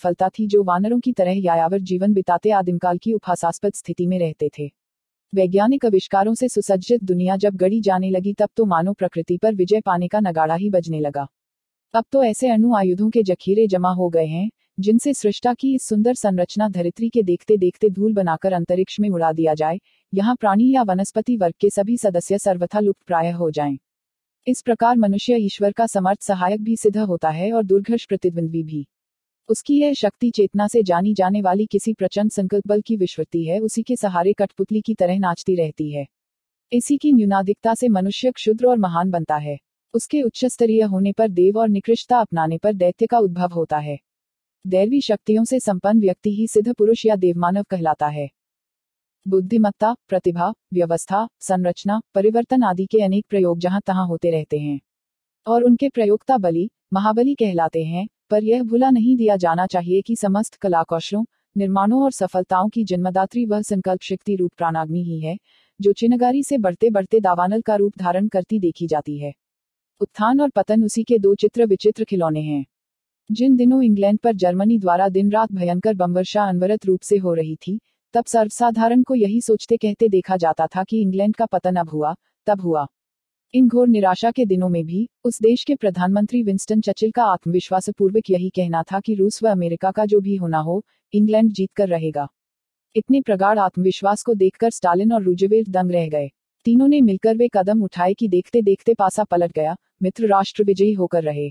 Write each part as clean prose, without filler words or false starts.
सफलता थी जो वानरों की तरह यायावर जीवन बिताते आदिमकाल की उपहासास्पद स्थिति में रहते थे। वैज्ञानिक आविष्कारों से सुसज्जित दुनिया जब गढ़ी जाने लगी तब तो मानव प्रकृति पर विजय पाने का नगाड़ा ही बजने लगा। अब तो ऐसे अणु आयुधों के जखीरे जमा हो गए हैं जिनसे सृष्टा की इस सुंदर संरचना धरित्री के देखते देखते धूल बनाकर अंतरिक्ष में उड़ा दिया जाए, यहाँ प्राणी या वनस्पति वर्ग के सभी सदस्य सर्वथा लुप्त प्राय हो जाएं। इस प्रकार मनुष्य ईश्वर का समर्थ सहायक भी सिद्ध होता है और दुर्घर्ष प्रतिद्वंद्वी भी। उसकी यह शक्ति चेतना से जानी जाने वाली किसी प्रचंड संकल्प बल की विश्वती है, उसी के सहारे कठपुतली की तरह नाचती रहती है। इसी की न्यूनाधिकता से मनुष्य क्षुद्र और महान बनता है। उसके उच्च स्तरीय होने पर देव और निकृष्टता अपनाने पर दैत्य का उद्भव होता है। दैवी शक्तियों से संपन्न व्यक्ति ही सिद्ध पुरुष या देवमानव कहलाता है। बुद्धिमत्ता, प्रतिभा, व्यवस्था, संरचना, परिवर्तन आदि के अनेक प्रयोग जहां तहां होते रहते हैं और उनके प्रयोक्ता बलि, महाबली कहलाते हैं, पर यह भुला नहीं दिया जाना चाहिए कि समस्त कलाकौशलों, निर्माणों और सफलताओं की जन्मदात्री वह संकल्प शक्ति रूप प्राणाग्नि ही है, जो चिनगारी से बढ़ते बढ़ते दावानल का रूप धारण करती देखी जाती है। उत्थान और पतन उसी के दो चित्र विचित्र खिलौने हैं। जिन दिनों इंग्लैंड पर जर्मनी द्वारा दिन रात भयंकर बमवर्षा अनवरत रूप से हो रही थी, तब सर्वसाधारण को यही सोचते कहते देखा जाता था कि इंग्लैंड का पतन अब हुआ, तब हुआ। इन घोर निराशा के दिनों में भी उस देश के प्रधानमंत्री विंस्टन चर्चिल का आत्मविश्वासपूर्वक यही कहना था कि रूस व अमेरिका का जो भी होना हो, इंग्लैंड जीत कर रहेगा। इतने प्रगाढ़ आत्मविश्वास को देखकर स्टालिन और रूजवेल्ट दंग रह गए। तीनों ने मिलकर वे कदम उठाए कि देखते देखते पासा पलट गया, मित्र राष्ट्र विजयी होकर रहे।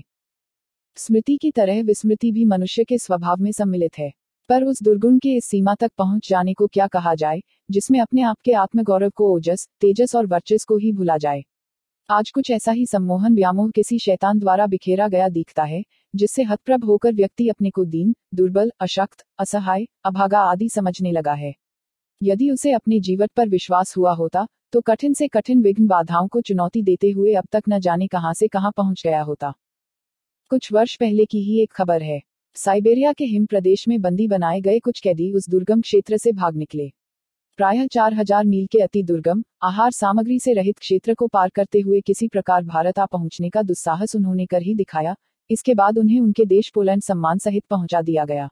स्मृति की तरह विस्मृति भी मनुष्य के स्वभाव में सम्मिलित है, पर उस दुर्गुण के इस सीमा तक पहुंच जाने को क्या कहा जाए, जिसमें अपने आप के आत्मगौरव को ओजस, तेजस और वर्चस्व को ही भुला जाए। आज कुछ ऐसा ही सम्मोहन व्यामोह किसी शैतान द्वारा बिखेरा गया दिखता है, जिससे हतप्रभ होकर व्यक्ति अपने को दीन, दुर्बल, अशक्त, असहाय, अभागा आदि समझने लगा है। यदि उसे अपने जीवन पर विश्वास हुआ होता, तो कठिन से कठिन विघ्न बाधाओं को चुनौती देते हुए अब तक न जाने कहां से कहां पहुंच गया होता। कुछ वर्ष पहले की ही एक खबर है। साइबेरिया के हिम प्रदेश में बंदी बनाए गए कुछ कैदी उस दुर्गम क्षेत्र से भाग निकले। प्रायः 4000 मील के अति दुर्गम, आहार सामग्री से रहित क्षेत्र को पार करते हुए किसी प्रकार भारत आ पहुंचने का दुस्साहस उन्होंने कर ही दिखाया। इसके बाद उन्हें उनके देश पोलैंड सम्मान सहित पहुंचा दिया गया।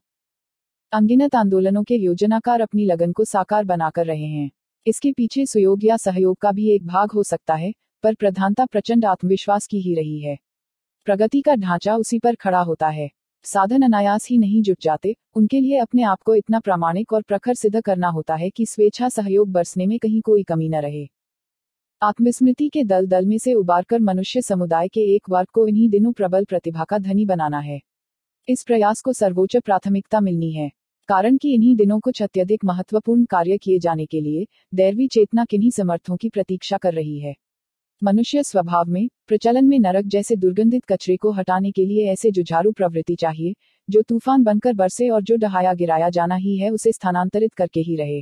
अनगिनत आंदोलनों के योजनाकार अपनी लगन को साकार बनाकर रहे हैं। इसके पीछे सुयोग या सहयोग का भी एक भाग हो सकता है, पर प्रधानता प्रचंड आत्मविश्वास की ही रही है। प्रगति का ढांचा उसी पर खड़ा होता है। साधन अनायास ही नहीं जुट जाते, उनके लिए अपने आप को इतना प्रामाणिक और प्रखर सिद्ध करना होता है कि स्वेच्छा सहयोग बरसने में कहीं कोई कमी न रहे। आत्मस्मृति के दल दल में से उबारकर मनुष्य समुदाय के एक वर्ग को इन्हीं दिनों प्रबल प्रतिभा का धनी बनाना है। इस प्रयास को सर्वोच्च प्राथमिकता मिलनी है, कारण कि इन्हीं दिनों कुछ अत्यधिक महत्वपूर्ण कार्य किए जाने के लिए दैवी चेतना किन्हीं समर्थों की प्रतीक्षा कर रही है। मनुष्य स्वभाव में, प्रचलन में नरक जैसे दुर्गंधित कचरे को हटाने के लिए ऐसे जुझारू प्रवृत्ति चाहिए, जो तूफान बनकर बरसे और जो डहाया गिराया जाना ही है उसे स्थानांतरित करके ही रहे।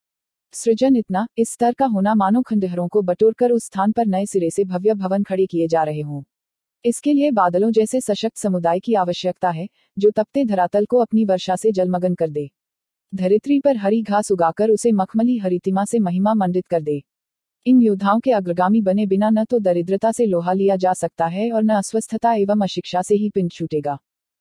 सृजन इतना, इस स्तर का होना मानो खंडहरों को बटोरकर उस स्थान पर नए सिरे से भव्य भवन खड़े किए जा रहे हों। इसके लिए बादलों जैसे सशक्त समुदाय की आवश्यकता है, जो तपते धरातल को अपनी वर्षा से जलमग्न कर दे। धरित्री पर हरी घास उगाकर उसे मखमली हरितिमा से महिमा मंडित कर दे। इन योद्धाओं के अग्रगामी बने बिना न तो दरिद्रता से लोहा लिया जा सकता है और न अस्वस्थता एवं अशिक्षा से ही पिंड छूटेगा।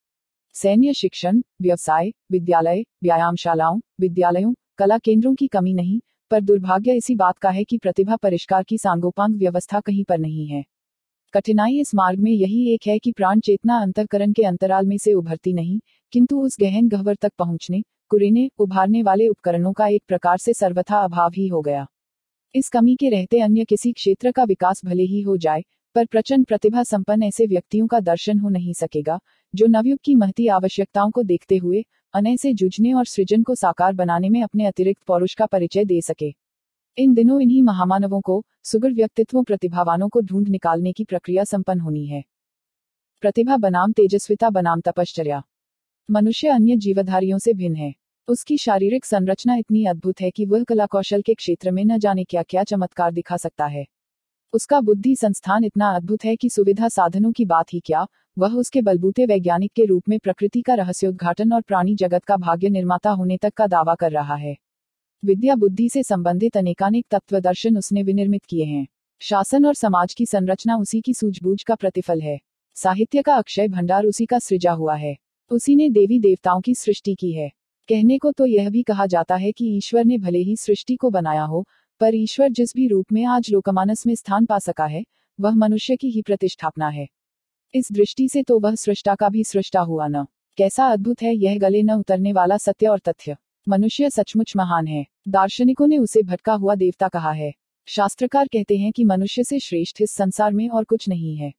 सैन्य शिक्षण, व्यवसाय, विद्यालय, व्यायामशालाओं, विद्यालयों, कला केंद्रों की कमी नहीं, पर दुर्भाग्य इसी बात का है कि प्रतिभा परिष्कार की सांगोपांग व्यवस्था कहीं पर नहीं है। कठिनाई इस मार्ग में यही एक है कि प्राण चेतना अंतःकरण के अंतराल में से उभरती नहीं, किंतु उस गहन गह्वर तक पहुंचने, कुरेने, उभारने वाले उपकरणों का एक प्रकार से सर्वथा अभाव ही हो गया। इस कमी के रहते अन्य किसी क्षेत्र का विकास भले ही हो जाए, पर प्रचंड प्रतिभा संपन्न ऐसे व्यक्तियों का दर्शन हो नहीं सकेगा, जो नवयुग की महती आवश्यकताओं को देखते हुए अनय से जूझने और सृजन को साकार बनाने में अपने अतिरिक्त पौरुष का परिचय दे सके। इन दिनों इन्हीं महामानवों को, सुगढ़ व्यक्तित्वों प्रतिभावानों को ढूंढ निकालने की प्रक्रिया संपन्न होनी है। प्रतिभा बनाम तेजस्विता बनाम तपश्चर्या। मनुष्य अन्य जीवधारियों से भिन्न है। उसकी शारीरिक संरचना इतनी अद्भुत है कि वह कला कौशल के क्षेत्र में न जाने क्या क्या चमत्कार दिखा सकता है। उसका बुद्धि संस्थान इतना अद्भुत है कि सुविधा साधनों की बात ही क्या, वह उसके बलबूते वैज्ञानिक के रूप में प्रकृति का रहस्योद्घाटन और प्राणी जगत का भाग्य निर्माता होने तक का दावा कर रहा है। विद्या बुद्धि से संबंधित अनेकानेक तत्वदर्शन उसने विनिर्मित किए हैं। शासन और समाज की संरचना उसी की सूझबूझ का प्रतिफल है। साहित्य का अक्षय भंडार उसी का सृजा हुआ है। उसी ने देवी देवताओं की सृष्टि की है। कहने को तो यह भी कहा जाता है कि ईश्वर ने भले ही सृष्टि को बनाया हो, पर ईश्वर जिस भी रूप में आज लोकमानस में स्थान पा सका है, वह मनुष्य की ही प्रतिष्ठापना है। इस दृष्टि से तो वह सृष्टा का भी सृष्टा हुआ न। कैसा अद्भुत है यह गले न उतरने वाला सत्य और तथ्य। मनुष्य सचमुच महान है। दार्शनिकों ने उसे भटका हुआ देवता कहा है। शास्त्रकार कहते हैं कि मनुष्य से श्रेष्ठ इस संसार में और कुछ नहीं है।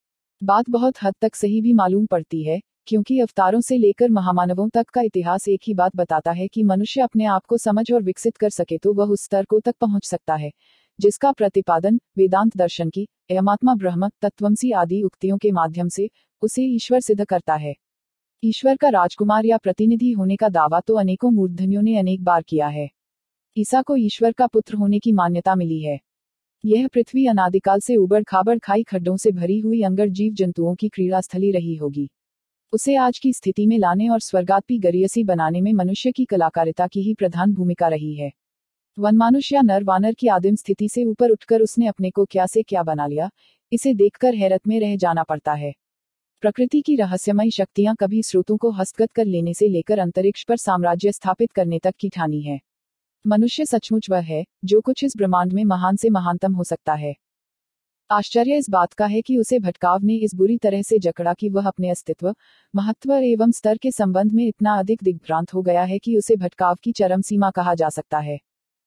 बात बहुत हद तक सही भी मालूम पड़ती है, क्योंकि अवतारों से लेकर महामानवों तक का इतिहास एक ही बात बताता है कि मनुष्य अपने आप को समझ और विकसित कर सके तो वह उस स्तर को तक पहुंच सकता है जिसका प्रतिपादन वेदांत दर्शन की अयमात्मा ब्रह्म तत्वमसी आदि उक्तियों के माध्यम से उसे ईश्वर सिद्ध करता है। ईश्वर का राजकुमार या प्रतिनिधि होने का दावा तो अनेकों मूर्धन्यों ने अनेक बार किया है। ईसा को ईश्वर का पुत्र होने की मान्यता मिली है। यह पृथ्वी अनादिकाल से उबड़ खाबड़ खाई खड्डों से भरी हुई अंगर जीव जंतुओं की क्रीड़ास्थली रही होगी। उसे आज की स्थिति में लाने और स्वर्गात्पी गरियसी बनाने में मनुष्य की कलाकारिता की ही प्रधान भूमिका रही है। वनमानुष या नर वानर की आदिम स्थिति से ऊपर उठकर उसने अपने को क्या से क्या बना लिया, इसे देखकर हैरत में रह जाना पड़ता है। प्रकृति की रहस्यमयी शक्तियां कभी स्रोतों को हस्तगत कर लेने से लेकर अंतरिक्ष पर साम्राज्य स्थापित करने तक की ठानी है। मनुष्य सचमुच वह है जो कुछ इस ब्रह्मांड में महान से महानतम हो सकता है। आश्चर्य इस बात का है कि उसे भटकाव ने इस बुरी तरह से जकड़ा कि वह अपने अस्तित्व, महत्व एवं स्तर के संबंध में इतना अधिक दिग्भ्रांत हो गया है कि उसे भटकाव की चरम सीमा कहा जा सकता है।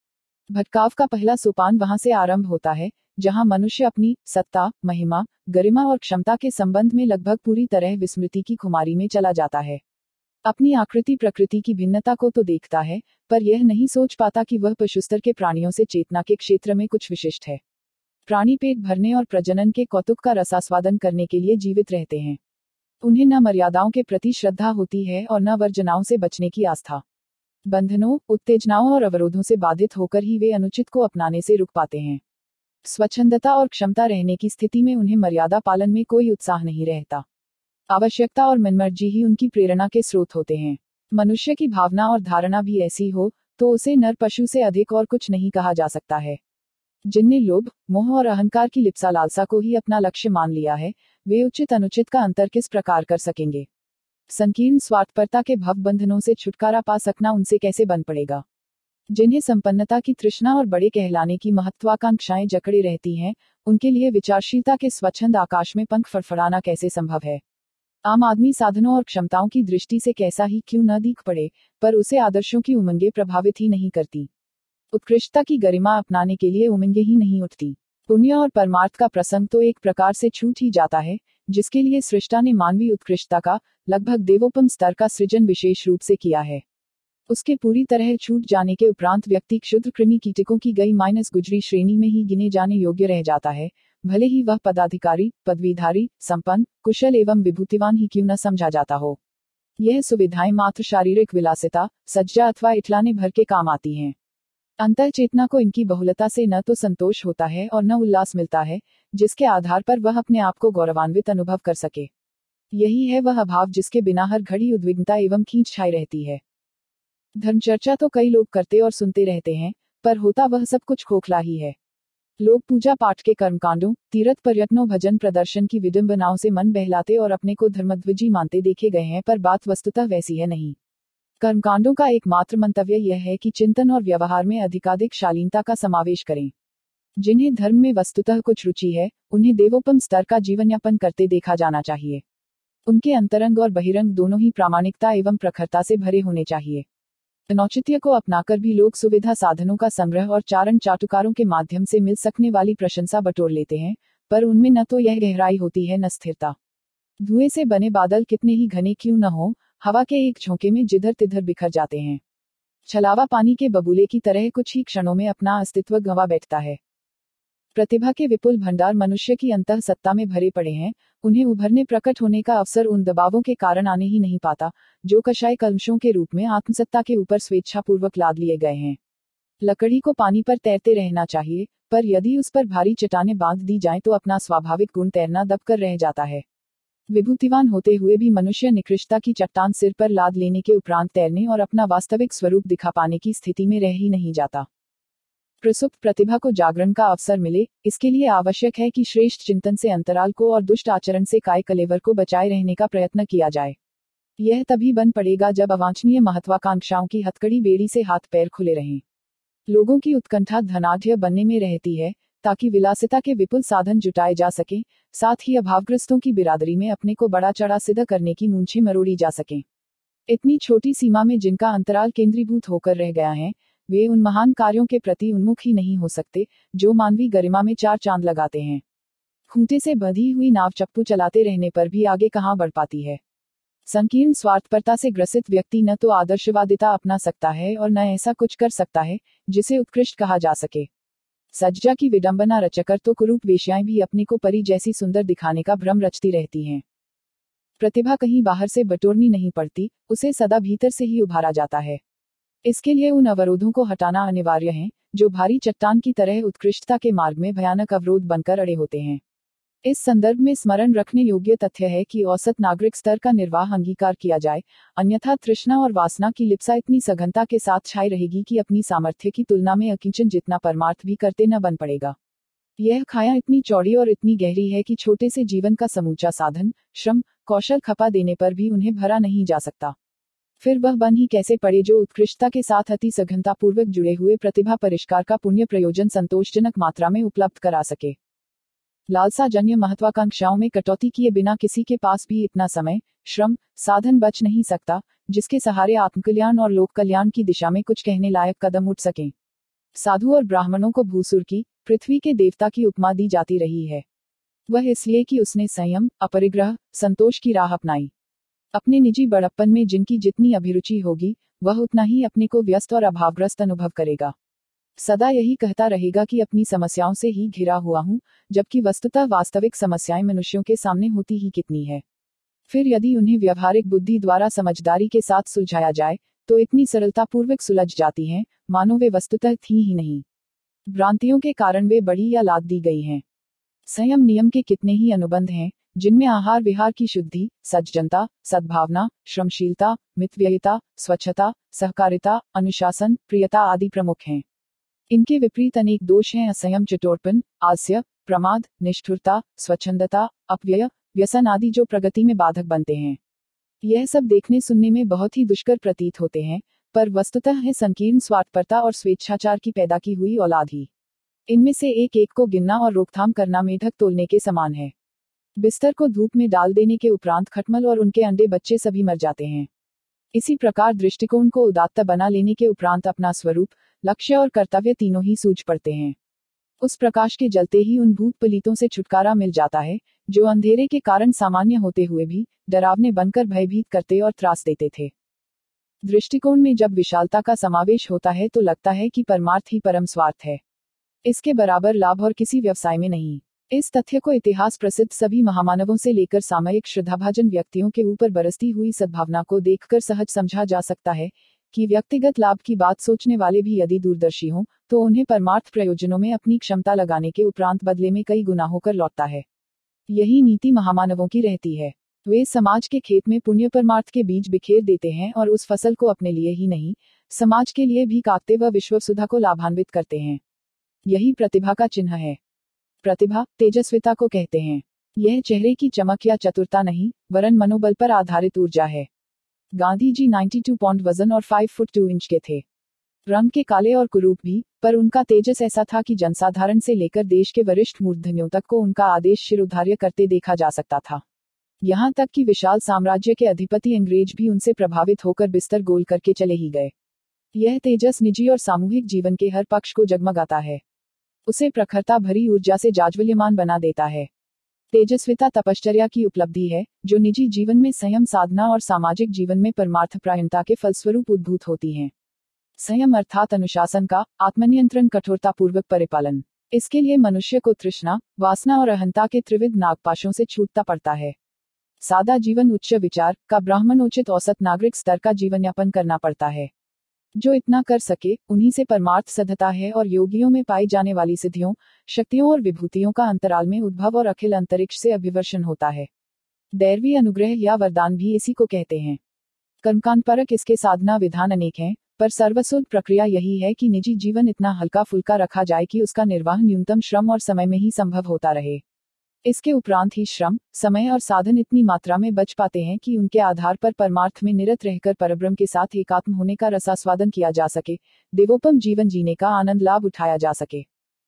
भटकाव का पहला सोपान वहां से आरंभ होता है जहां मनुष्य अपनी सत्ता, महिमा, गरिमा और क्षमता के संबंध में लगभग पूरी तरह विस्मृति की खुमारी में चला जाता है। अपनी आकृति प्रकृति की भिन्नता को तो देखता है, पर यह नहीं सोच पाता कि वह पशुस्तर के प्राणियों से चेतना के क्षेत्र में कुछ विशिष्ट है। प्राणी पेट भरने और प्रजनन के कौतुक का रसास्वादन करने के लिए जीवित रहते हैं। उन्हें न मर्यादाओं के प्रति श्रद्धा होती है और न वर्जनाओं से बचने की आस्था। बंधनों, उत्तेजनाओं और अवरोधों से बाधित होकर ही वे अनुचित को अपनाने से रुक पाते हैं। स्वच्छंदता और क्षमता रहने की स्थिति में उन्हें मर्यादा पालन में कोई उत्साह नहीं रहता। आवश्यकता और मनमर्जी ही उनकी प्रेरणा के स्रोत होते हैं। मनुष्य की भावना और धारणा भी ऐसी हो तो उसे नर पशु से अधिक और कुछ नहीं कहा जा सकता है। जिनने लोभ, मोह और अहंकार की लिप्सा लालसा को ही अपना लक्ष्य मान लिया है, वे उचित अनुचित का अंतर किस प्रकार कर सकेंगे? संकीर्ण स्वार्थपरता के भव बंधनों से छुटकारा पा सकना उनसे कैसे बन पड़ेगा? जिन्हें संपन्नता की तृष्णा और बड़े कहलाने की महत्वाकांक्षाएं जकड़े रहती हैं, उनके लिए विचारशीलता के स्वच्छंद आकाश में पंख फड़फड़ाना कैसे संभव है? आम आदमी साधनों और क्षमताओं की दृष्टि से कैसा ही क्यों न दिख पड़े, पर उसे आदर्शों की उमंगें प्रभावित ही नहीं करती। उत्कृष्टता की गरिमा अपनाने के लिए उमंगें ही नहीं उठती। पुण्य और परमार्थ का प्रसंग तो एक प्रकार से छूट ही जाता है, जिसके लिए सृष्टा ने मानवीय उत्कृष्टता का, लगभग देवोपम स्तर का सृजन विशेष रूप से किया है। उसके पूरी तरह छूट जाने के उपरांत व्यक्ति क्षुद्र कृमि कीटकों की गई माइनस गुजरी श्रेणी में ही गिने जाने योग्य रह जाता है, भले ही वह पदाधिकारी, पदवीधारी, संपन्न, कुशल एवं विभूतिवान ही क्यों न समझा जाता हो। यह सुविधाएं मात्र शारीरिक विलासिता, सज्जा अथवा इठलाने भर के काम आती हैं। अंतर चेतना को इनकी बहुलता से न तो संतोष होता है और न उल्लास मिलता है, जिसके आधार पर वह अपने आप को गौरवान्वित अनुभव कर सके। यही है वह अभाव जिसके बिना हर घड़ी उद्विग्नता एवं खींच छाई रहती है। धर्मचर्चा तो कई लोग करते और सुनते रहते हैं, पर होता वह सब कुछ खोखला ही है। लोग पूजा पाठ के कर्मकांडों, तीर्थ पर्यटनों, भजन प्रदर्शन की विडंबनाओं से मन बहलाते और अपने को धर्मध्वजी मानते देखे गए हैं, पर बात वस्तुतः वैसी है नहीं। कर्मकांडों का एकमात्र मंतव्य यह है कि चिंतन और व्यवहार में अधिकाधिक शालीनता का समावेश करें। जिन्हें धर्म में वस्तुतः कुछ रुचि है, उन्हें देवोपम स्तर का जीवन यापन करते देखा जाना चाहिए। उनके अंतरंग और बहिरंग दोनों ही प्रामाणिकता एवं प्रखरता से भरे होने चाहिए। औचित्य को अपनाकर भी लोग सुविधा साधनों का संग्रह और चारण चाटुकारों के माध्यम से मिल सकने वाली प्रशंसा बटोर लेते हैं, पर उनमें न तो यह गहराई होती है न स्थिरता। धुएं से बने बादल कितने ही घने क्यों न हो, हवा के एक झोंके में जिधर तिधर बिखर जाते हैं। छलावा पानी के बबूले की तरह कुछ ही क्षणों में अपना अस्तित्व गंवा बैठता है। प्रतिभा के विपुल भंडार मनुष्य की अंतः सत्ता में भरे पड़े हैं, उन्हें उभरने प्रकट होने का अवसर उन दबावों के कारण आने ही नहीं पाता, जो कषाय कलमशों के रूप में आत्मसत्ता के ऊपर स्वेच्छापूर्वक लाद लिए गए हैं। लकड़ी को पानी पर तैरते रहना चाहिए, पर यदि उस पर भारी चट्टानें बांध दी जाएं तो अपना स्वाभाविक गुण तैरना दबकर रह जाता है। विभूतिवान होते हुए भी मनुष्य निकृष्टता की चट्टान सिर पर लाद लेने के उपरांत तैरने और अपना वास्तविक स्वरूप दिखा पाने की स्थिति में रह ही नहीं जाता। प्रसुप्त प्रतिभा को जागरण का अवसर मिले, इसके लिए आवश्यक है कि श्रेष्ठ चिंतन से अंतराल को और दुष्ट आचरण से काय कलेवर को बचाए रहने का प्रयत्न किया जाए। यह तभी बन पड़ेगा जब अवांछनीय महत्वाकांक्षाओं की हथकड़ी बेड़ी से हाथ पैर खुले रहें। लोगों की उत्कंठा धनाढ्य बनने में रहती है, ताकि विलासिता के विपुल साधन जुटाए जा सकें, साथ ही अभावग्रस्तों की बिरादरी में अपने को बड़ा चढ़ा सिद्ध करने की मूंछें मरोड़ी जा सकें। इतनी छोटी सीमा में जिनका अंतराल केंद्रीभूत होकर रह गया है, वे उन महान कार्यों के प्रति उन्मुख ही नहीं हो सकते, जो मानवीय गरिमा में चार चांद लगाते हैं। खूंटे से बंधी हुई नाव चप्पू चलाते रहने पर भी आगे कहाँ बढ़ पाती है। संकीर्ण स्वार्थपरता से ग्रसित व्यक्ति न तो आदर्शवादिता अपना सकता है और न ऐसा कुछ कर सकता है जिसे उत्कृष्ट कहा जा सके। सज्जा की विडंबना रचकर तो कुरूप वेश्याएं भी अपने को परी जैसी सुंदर दिखाने का भ्रम रचती रहती हैं। प्रतिभा कहीं बाहर से बटोरनी नहीं पड़ती, उसे सदा भीतर से ही उभारा जाता है। इसके लिए उन अवरोधों को हटाना अनिवार्य है, जो भारी चट्टान की तरह उत्कृष्टता के मार्ग में भयानक अवरोध बनकर अड़े होते हैं। इस संदर्भ में स्मरण रखने योग्य तथ्य है कि औसत नागरिक स्तर का निर्वाह अंगीकार किया जाए, अन्यथा तृष्णा और वासना की लिप्सा इतनी सघनता के साथ छाई रहेगी कि अपनी सामर्थ्य की तुलना में अकिंचन जितना परमार्थ भी करते न बन पड़ेगा। यह खाया इतनी चौड़ी और इतनी गहरी है कि छोटे से जीवन का समूचा साधन, श्रम, कौशल खपा देने पर भी उन्हें भरा नहीं जा सकता। फिर वह बन ही कैसे पड़े जो उत्कृष्टता के साथ अति सघनता पूर्वक जुड़े हुए प्रतिभा परिष्कार का पुण्य प्रयोजन संतोषजनक मात्रा में उपलब्ध करा सके। लालसाजन्य महत्वाकांक्षाओं में कटौती किए बिना किसी के पास भी इतना समय, श्रम, साधन बच नहीं सकता, जिसके सहारे आत्मकल्याण और लोक कल्याण की दिशा में कुछ कहने लायक कदम उठ सकें। साधु और ब्राह्मणों को भूसुर की, पृथ्वी के देवता की उपमा दी जाती रही है। वह इसलिए कि उसने संयम, अपरिग्रह, संतोष की राह अपनाई। अपने निजी बड़प्पन में जिनकी जितनी अभिरुचि होगी, वह उतना ही अपने को व्यस्त और अभावग्रस्त अनुभव करेगा। सदा यही कहता रहेगा कि अपनी समस्याओं से ही घिरा हुआ हूं, जबकि वस्तुतः वास्तविक समस्याएं मनुष्यों के सामने होती ही कितनी है। फिर यदि उन्हें व्यवहारिक बुद्धि द्वारा समझदारी के साथ सुलझाया जाए, तो इतनी सरलतापूर्वक सुलझ जाती हैं, मानो वे वस्तुतः थी ही नहीं। भ्रांतियों के कारण वे बड़ी या लाद दी गई हैं। संयम नियम के कितने ही अनुबंध हैं, जिनमें आहार विहार की शुद्धि, सज्जनता, सद्भावना, श्रमशीलता, मितव्ययिता, स्वच्छता, सहकारिता, अनुशासन, प्रियता आदि प्रमुख हैं। इनके विपरीत अनेक दोष हैं: असंयम, चटोरपन, आलस्य, प्रमाद, निष्ठुरता, स्वच्छंदता, अपव्यय, व्यसन आदि जो प्रगति में बाधक बनते हैं। यह सब देखने सुनने में बहुत ही दुष्कर प्रतीत होते हैं, पर वस्तुतः है संकीर्ण स्वार्थपरता और स्वेच्छाचार की पैदा की हुई औलाद ही। इनमें से एक एक को गिनना और रोकथाम करना मेढक तोलने के समान है। बिस्तर को धूप में डाल देने के उपरांत खटमल और उनके अंडे बच्चे सभी मर जाते हैं। इसी प्रकार दृष्टिकोण को उदात्त बना लेने के उपरांत अपना स्वरूप, लक्ष्य और कर्तव्य तीनों ही सूझ पड़ते हैं। उस प्रकाश के जलते ही उन भूत पलीतों से छुटकारा मिल जाता है, जो अंधेरे के कारण सामान्य होते हुए भी डरावने बनकर भयभीत करते और त्रास देते थे। दृष्टिकोण में जब विशालता का समावेश होता है तो लगता है कि परमार्थ ही परम स्वार्थ है। इसके बराबर लाभ और किसी व्यवसाय में नहीं। इस तथ्य को इतिहास प्रसिद्ध सभी महामानवों से लेकर सामयिक श्रद्धाभाजन व्यक्तियों के ऊपर बरसती हुई सद्भावना को देखकर सहज समझा जा सकता है कि व्यक्तिगत लाभ की बात सोचने वाले भी यदि दूरदर्शी हों, तो उन्हें परमार्थ प्रयोजनों में अपनी क्षमता लगाने के उपरांत बदले में कई गुना होकर लौटता है। यही नीति महामानवों की रहती है। वे समाज के खेत में पुण्य परमार्थ के बीज बिखेर देते हैं और उस फसल को अपने लिए ही नहीं, समाज के लिए भी काटते व विश्व सुधा को लाभान्वित करते हैं। यही प्रतिभा का चिन्ह है। प्रतिभा तेजस्विता को कहते हैं। यह चेहरे की चमक या चतुरता नहीं, वरन मनोबल पर आधारित ऊर्जा है। गांधी जी 92 पौंड वजन और 5 फुट 2 इंच के थे। रंग के काले और कुरूप भी, पर उनका तेजस ऐसा था कि जनसाधारण से लेकर देश के वरिष्ठ मूर्धन्यों तक को उनका आदेश शिरोधार्य करते देखा जा सकता था। यहाँ तक कि विशाल साम्राज्य के अधिपति अंग्रेज भी उनसे प्रभावित होकर बिस्तर गोल करके चले ही गए। यह तेजस निजी और सामूहिक जीवन के हर पक्ष को जगमगाता है। उसे प्रखरता भरी ऊर्जा से जाज्वल्यमान बना देता है। तेजस्विता तपश्चर्या की उपलब्धि है, जो निजी जीवन में संयम साधना और सामाजिक जीवन में परमार्थपरायणता के फलस्वरूप उद्भूत होती हैं। संयम अर्थात अनुशासन का, आत्मनियंत्रण, कठोरता पूर्वक परिपालन। इसके लिए मनुष्य को तृष्णा, वासना और अहंता के त्रिविध नागपाशों से छूटता पड़ता है। सादा जीवन, उच्च विचार का ब्राह्मणोचित औसत नागरिक स्तर का जीवन यापन करना पड़ता है। जो इतना कर सके, उन्हीं से परमार्थ सधता है और योगियों में पाई जाने वाली सिद्धियों, शक्तियों और विभूतियों का अंतराल में उद्भव और अखिल अंतरिक्ष से अभिवर्षण होता है। दैवी अनुग्रह या वरदान भी इसी को कहते हैं। कर्मकांडपरक इसके साधना विधान अनेक हैं, पर सर्वसुलभ प्रक्रिया यही है कि निजी जीवन इतना हल्का फुल्का रखा जाए कि उसका निर्वाह न्यूनतम श्रम और समय में ही संभव होता रहे। इसके उपरांत ही श्रम, समय और साधन इतनी मात्रा में बच पाते हैं कि उनके आधार पर परमार्थ में निरत रहकर परब्रह्म के साथ एकात्म होने का रसास्वादन किया जा सके, देवोपम जीवन जीने का आनंद लाभ उठाया जा सके।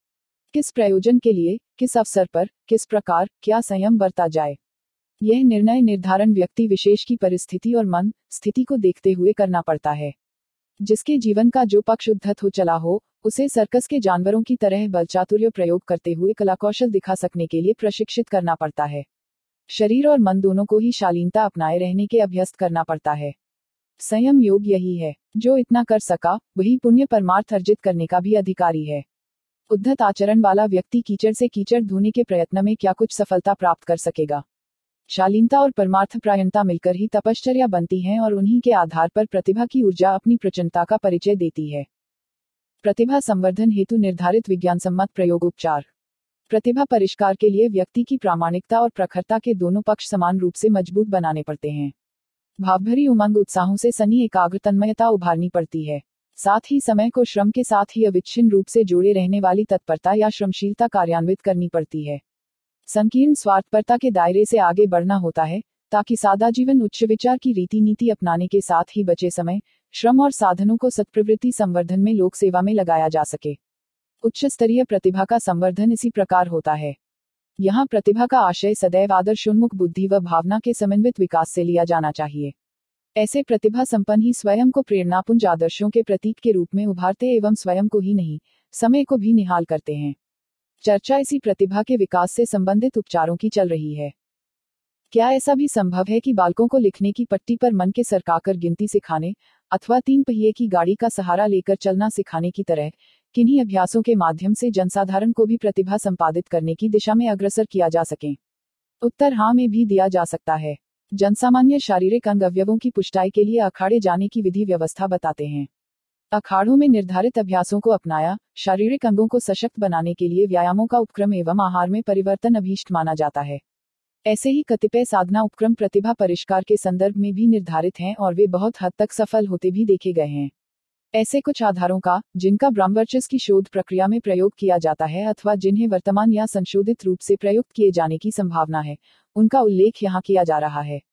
किस प्रयोजन के लिए, किस अवसर पर, किस प्रकार, क्या संयम बरता जाए, यह निर्णय निर्धारण व्यक्ति विशेष की परिस्थिति और मन स्थिति को देखते हुए करना पड़ता है। जिसके जीवन का जो पक्ष उद्धत हो चला हो, उसे सर्कस के जानवरों की तरह बलचातुर्य प्रयोग करते हुए कलाकौशल दिखा सकने के लिए प्रशिक्षित करना पड़ता है। शरीर और मन दोनों को ही शालीनता अपनाए रहने के अभ्यस्त करना पड़ता है। संयम योग यही है। जो इतना कर सका, वही पुण्य परमार्थ अर्जित करने का भी अधिकारी है। उद्धत आचरण वाला व्यक्ति कीचड़ से कीचड़ धोने के प्रयत्न में क्या कुछ सफलता प्राप्त कर सकेगा। शालीनता और परमार्थ प्रायणता मिलकर ही तपश्चर्या बनती हैं और उन्हीं के आधार पर प्रतिभा की ऊर्जा अपनी प्रचंडता का परिचय देती है। प्रतिभा संवर्धन हेतु निर्धारित विज्ञान सम्मत प्रयोगोपचार। प्रतिभा परिष्कार के लिए व्यक्ति की प्रामाणिकता और प्रखरता के दोनों पक्ष समान रूप से मजबूत बनाने पड़ते हैं। भावभरी उमंग उत्साहों से सनी एकाग्र तन्मयता उभारनी पड़ती है। साथ ही समय को श्रम के साथ ही अविच्छिन्न रूप से जोड़े रहने वाली तत्परता या श्रमशीलता कार्यान्वित करनी पड़ती है। संकीर्ण स्वार्थपरता के दायरे से आगे बढ़ना होता है, ताकि सादा जीवन उच्च विचार की रीति नीति अपनाने के साथ ही बचे समय, श्रम और साधनों को सत्प्रवृत्ति संवर्धन में लोक सेवा में लगाया जा सके। उच्च स्तरीय प्रतिभा का संवर्धन इसी प्रकार होता है। यहाँ प्रतिभा का आशय सदैव आदर्शोन्मुख बुद्धि व भावना के समन्वित विकास से लिया जाना चाहिए। ऐसे प्रतिभा संपन्न ही स्वयं को प्रेरणापुंज आदर्शों के प्रतीक के रूप में उभारते एवं स्वयं को ही नहीं, समय को भी निहाल करते हैं। चर्चा इसी प्रतिभा के विकास से संबंधित उपचारों की चल रही है। क्या ऐसा भी संभव है कि बालकों को लिखने की पट्टी पर मन के सरकाकर गिनती सिखाने अथवा 3 पहिए की गाड़ी का सहारा लेकर चलना सिखाने की तरह किन्हीं अभ्यासों के माध्यम से जनसाधारण को भी प्रतिभा संपादित करने की दिशा में अग्रसर किया जा सके? उत्तर हाँ में भी दिया जा सकता है। जनसामान्य शारीरिक अंग अवयवों की पुष्टाई के लिए अखाड़े जाने की विधि व्यवस्था बताते हैं। अखाड़ों में निर्धारित अभ्यासों को अपनाया शारीरिक अंगों को सशक्त बनाने के लिए व्यायामों का उपक्रम एवं आहार में परिवर्तन अभीष्ट माना जाता है। ऐसे ही कतिपय साधना उपक्रम प्रतिभा परिष्कार के संदर्भ में भी निर्धारित हैं और वे बहुत हद तक सफल होते भी देखे गए हैं। ऐसे कुछ आधारों का, जिनका ब्रह्मवर्चस्व की शोध प्रक्रिया में प्रयोग किया जाता है अथवा जिन्हें वर्तमान या संशोधित रूप से प्रयुक्त किए जाने की संभावना है, उनका उल्लेख यहाँ किया जा रहा है।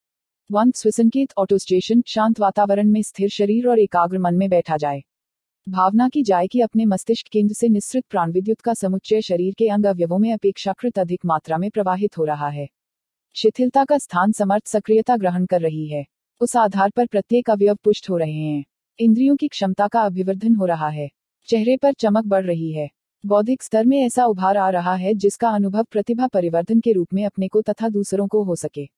1. स्वसंकेत ऑटोस्टेशन। शांत वातावरण में स्थिर शरीर और एकाग्र मन में बैठा जाए। भावना की जाए कि अपने मस्तिष्क केंद्र से निःसृत प्राणविद्युत का समुच्चय शरीर के अंग अवयवों में अपेक्षाकृत अधिक मात्रा में प्रवाहित हो रहा है। शिथिलता का स्थान समर्थ सक्रियता ग्रहण कर रही है। उस आधार पर प्रत्येक अवयव पुष्ट हो रहे हैं। इंद्रियों की क्षमता का अभिवर्धन हो रहा है। चेहरे पर चमक बढ़ रही है। बौद्धिक स्तर में ऐसा उभार आ रहा है जिसका अनुभव प्रतिभा परिवर्धन के रूप में अपने को तथा दूसरों को हो सके।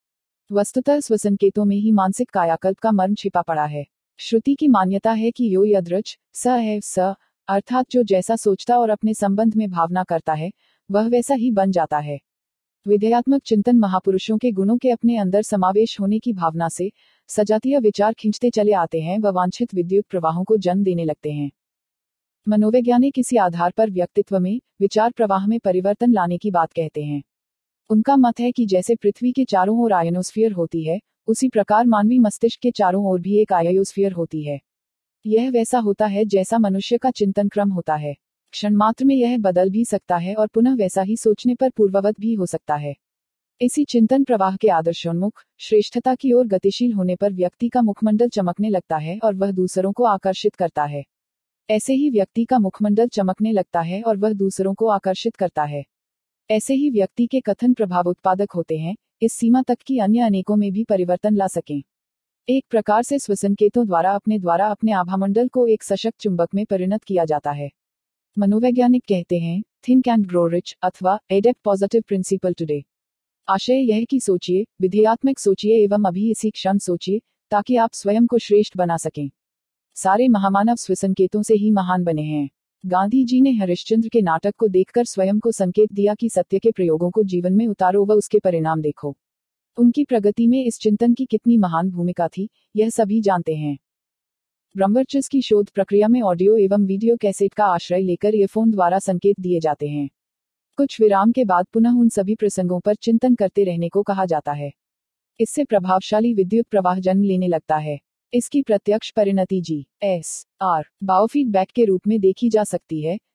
वस्तुतः स्वसंकेतों में ही मानसिक कायाकल्प का मर्म छिपा पड़ा है। श्रुति की मान्यता है कि यो यदृच स है स, अर्थात जो जैसा सोचता और अपने संबंध में भावना करता है, वह वैसा ही बन जाता है। विधेयात्मक चिंतन महापुरुषों के गुणों के अपने अंदर समावेश होने की भावना से सजातीय विचार खींचते चले आते हैं व वांछित विद्युत प्रवाहों को जन्म देने लगते हैं। मनोवैज्ञानिक इसी आधार पर व्यक्तित्व में, विचार प्रवाह में परिवर्तन लाने की बात कहते हैं। उनका मत है कि जैसे पृथ्वी के चारों ओर आयनोस्फीयर होती है, उसी प्रकार मानवी मस्तिष्क के चारों ओर भी एक आयोस्फीयर होती है। यह वैसा होता है जैसा मनुष्य का चिंतन क्रम होता है। क्षण मात्र में यह बदल भी सकता है और पुनः वैसा ही सोचने पर पूर्ववत भी हो सकता है। इसी चिंतन प्रवाह के आदर्शोन्मुख श्रेष्ठता की ओर गतिशील होने पर व्यक्ति का मुखमंडल चमकने लगता है और वह दूसरों को आकर्षित करता है। ऐसे ही व्यक्ति का मुखमंडल चमकने लगता है और वह दूसरों को आकर्षित करता है। ऐसे ही व्यक्ति के कथन प्रभाव उत्पादक होते हैं, इस सीमा तक कि अन्य अनेकों में भी परिवर्तन ला सकें। एक प्रकार से स्वसंकेतों द्वारा अपने आभामंडल को एक सशक्त चुंबक में परिणत किया जाता है। मनोवैज्ञानिक कहते हैं, थिंक एंड ग्रो रिच अथवा एडेप्ट पॉजिटिव प्रिंसिपल टुडे। आशय यह कि सोचिए, विधेयात्मक सोचिए एवं अभी इसी क्षण सोचिए, ताकि आप स्वयं को श्रेष्ठ बना सकें। सारे महामानव स्वसंकेतों से ही महान बने हैं। गांधी जी ने हरिश्चंद्र के नाटक को देखकर स्वयं को संकेत दिया कि सत्य के प्रयोगों को जीवन में उतारो व उसके परिणाम देखो। उनकी प्रगति में इस चिंतन की कितनी महान भूमिका थी, यह सभी जानते हैं। ब्रह्मवर्चस्व की शोध प्रक्रिया में ऑडियो एवं वीडियो कैसेट का आश्रय लेकर ईयरफोन द्वारा संकेत दिए जाते हैं। कुछ विराम के बाद पुनः उन सभी प्रसंगों पर चिंतन करते रहने को कहा जाता है। इससे प्रभावशाली विद्युत प्रवाह जन्म लेने लगता है। इसकी प्रत्यक्ष परिणति GSR बायोफीडबैक के रूप में देखी जा सकती है,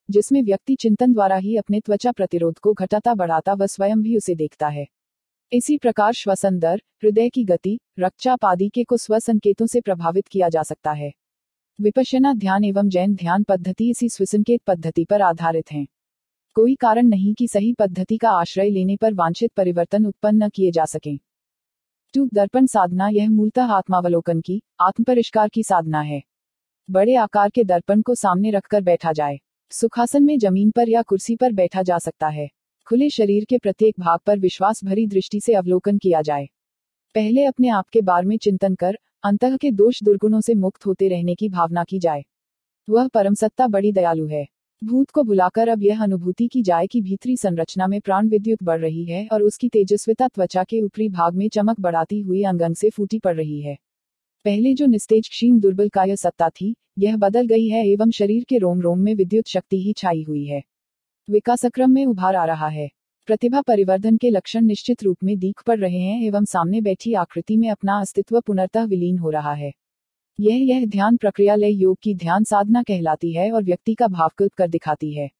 जिसमें व्यक्ति चिंतन द्वारा ही अपने त्वचा प्रतिरोध को घटाता बढ़ाता व स्वयं भी उसे देखता है। इसी प्रकार श्वसन दर, हृदय की गति, रक्तचाप आदि के को स्व संकेतों से प्रभावित किया जा सकता है। विपश्यना ध्यान एवं जैन ध्यान पद्धति इसी स्वसंकेत पद्धति पर आधारित हैं। कोई कारण नहीं कि सही पद्धति का आश्रय लेने पर वांछित परिवर्तन उत्पन्न न किए जा सकें। 2. दर्पण साधना। यह मूलतः आत्मावलोकन की, आत्मपरिष्कार की साधना है। बड़े आकार के दर्पण को सामने रखकर बैठा जाए। सुखासन में जमीन पर या कुर्सी पर बैठा जा सकता है। खुले शरीर के प्रत्येक भाग पर विश्वास भरी दृष्टि से अवलोकन किया जाए। पहले अपने आप के बारे में चिंतन कर अंतः के दोष दुर्गुणों से मुक्त होते रहने की भावना की जाए। वह परमसत्ता बड़ी दयालु है। भूत को बुलाकर अब यह अनुभूति की जाए कि भीतरी संरचना में प्राण विद्युत बढ़ रही है और उसकी तेजस्विता त्वचा के ऊपरी भाग में चमक बढ़ाती हुई अंग अंग से फूटी पड़ रही है। पहले जो निस्तेज क्षीण दुर्बल काय सत्ता थी, यह बदल गई है एवं शरीर के रोम रोम में विद्युत शक्ति ही छाई हुई है। विकासक्रम में उभार आ रहा है। प्रतिभा परिवर्धन के लक्षण निश्चित रूप में दिख पड़ रहे हैं एवं सामने बैठी आकृति में अपना अस्तित्व पुनर्तः विलीन हो रहा है। यह ध्यान प्रक्रिया लय योग की ध्यान साधना कहलाती है और व्यक्ति का भावकृत कर दिखाती है।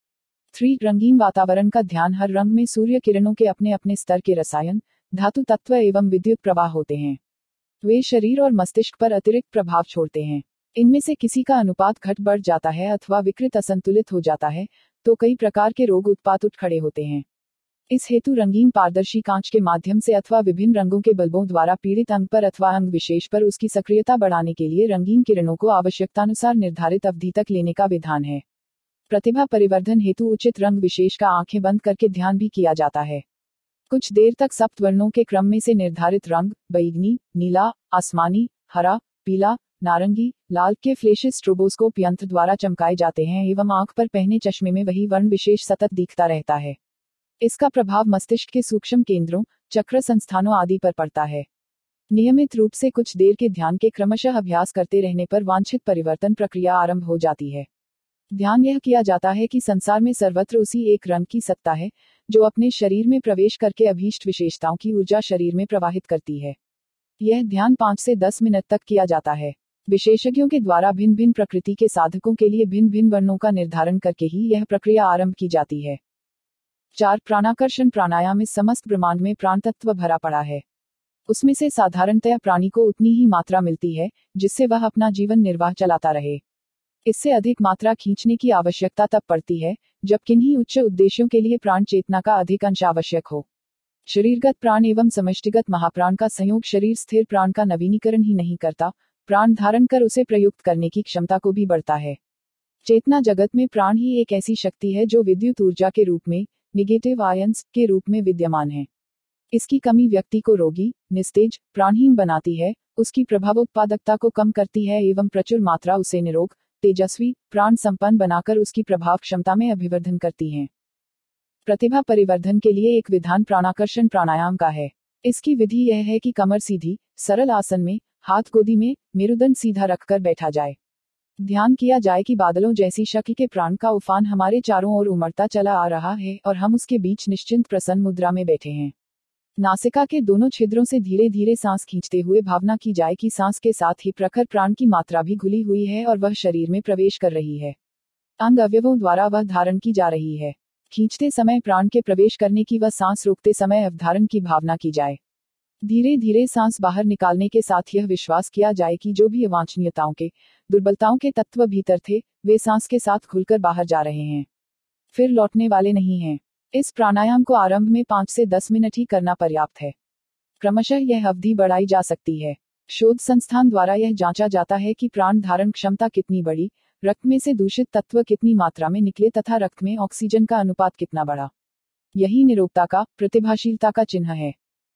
3. रंगीन वातावरण का ध्यान। हर रंग में सूर्य किरणों के अपने अपने स्तर के रसायन, धातु तत्व एवं विद्युत प्रवाह होते हैं। वे शरीर और मस्तिष्क पर अतिरिक्त प्रभाव छोड़ते हैं। इनमें से किसी का अनुपात घट बढ़ जाता है अथवा विकृत असंतुलित हो जाता है तो कई प्रकार के रोग उत्पात उठ खड़े होते हैं। इस हेतु रंगीन पारदर्शी कांच के माध्यम से अथवा विभिन्न रंगों के बल्बों द्वारा पीड़ित अंग पर अथवा अंग विशेष पर उसकी सक्रियता बढ़ाने के लिए रंगीन किरणों को आवश्यकतानुसार निर्धारित अवधि तक लेने का विधान है। प्रतिभा परिवर्धन हेतु उचित रंग विशेष का आंखें बंद करके ध्यान भी किया जाता है। कुछ देर तक सप्तवर्णों के क्रम में से निर्धारित रंग बैगनी, नीला, आसमानी, हरा, पीला, नारंगी, लाल के फ्लैशेस स्ट्रोबोस्कोप यंत्र द्वारा चमकाए जाते हैं एवं आंख पर पहने चश्मे में वही वर्ण विशेष सतत दिखता रहता है। इसका प्रभाव मस्तिष्क के सूक्ष्म केंद्रों, चक्र संस्थानों आदि पर पड़ता है। नियमित रूप से कुछ देर के ध्यान के क्रमशः अभ्यास करते रहने पर वांछित परिवर्तन प्रक्रिया आरंभ हो जाती है। ध्यान यह किया जाता है कि संसार में सर्वत्र उसी एक रंग की सत्ता है जो अपने शरीर में प्रवेश करके अभीष्ट विशेषताओं की ऊर्जा शरीर में प्रवाहित करती है। यह ध्यान 5 से 10 मिनट तक किया जाता है। विशेषज्ञों के द्वारा भिन्न भिन्न प्रकृति के साधकों के लिए भिन्न भिन्न वर्णों का निर्धारण करके ही यह प्रक्रिया आरंभ की जाती है। 4. प्राणाकर्षण प्राणायाम। इस समस्त ब्रह्मांड में प्राण तत्व भरा पड़ा है। उसमें से साधारणतया प्राणी को उतनी ही मात्रा मिलती है जिससे वह अपना जीवन निर्वाह चलाता रहे। इससे अधिक मात्रा खींचने की आवश्यकता तब पड़ती है जब किन्हीं उच्च उद्देश्यों के लिए प्राण चेतना का अधिक अंश आवश्यक हो। शरीरगत प्राण एवं समष्टिगत महाप्राण का संयोग शरीर स्थिर प्राण का नवीनीकरण ही नहीं करता, प्राण धारण कर उसे प्रयुक्त करने की क्षमता को भी बढ़ता है। चेतना जगत में प्राण ही एक ऐसी शक्ति है जो विद्युत ऊर्जा के रूप में, निगेटिव आयंस के रूप में विद्यमान है। इसकी कमी व्यक्ति को रोगी, निस्तेज, प्राणहीन बनाती है, उसकी प्रभावोत्पादकता को कम करती है एवं प्रचुर मात्रा उसे निरोग, तेजस्वी, प्राण संपन्न बनाकर उसकी प्रभाव क्षमता में अभिवर्धन करती हैं। प्रतिभा परिवर्धन के लिए एक विधान प्राणाकर्षण प्राणायाम का है। इसकी विधि यह है कि कमर सीधी, सरल आसन में, हाथ गोदी में, मेरुदंड सीधा रखकर बैठा जाए। ध्यान किया जाए कि बादलों जैसी शक्ल के प्राण का उफान हमारे चारों ओर उमड़ता चला आ रहा है और हम उसके बीच निश्चिंत प्रसन्न मुद्रा में बैठे हैं। नासिका के दोनों छिद्रों से धीरे धीरे सांस खींचते हुए भावना की जाए कि सांस के साथ ही प्रखर प्राण की मात्रा भी घुली हुई है और वह शरीर में प्रवेश कर रही है। अंग अवयवों द्वारा वह धारण की जा रही है। खींचते समय प्राण के प्रवेश करने की व सांस रोकते समय अवधारण की भावना की जाए। धीरे धीरे सांस बाहर निकालने के साथ यह विश्वास किया जाए कि जो भी अवांछनीयताओं के, दुर्बलताओं के तत्व भीतर थे, वे सांस के साथ खुलकर बाहर जा रहे हैं, फिर लौटने वाले नहीं हैं। इस प्राणायाम को आरंभ में 5 से 10 मिनट ही करना पर्याप्त है। क्रमशः यह अवधि बढ़ाई जा सकती है। शोध संस्थान द्वारा यह जांचा जाता है कि प्राण धारण क्षमता कितनी बढ़ी, रक्त में से दूषित तत्व कितनी मात्रा में निकले तथा रक्त में ऑक्सीजन का अनुपात कितना बढ़ा। यही निरोगता का, प्रतिभाशीलता का चिन्ह है।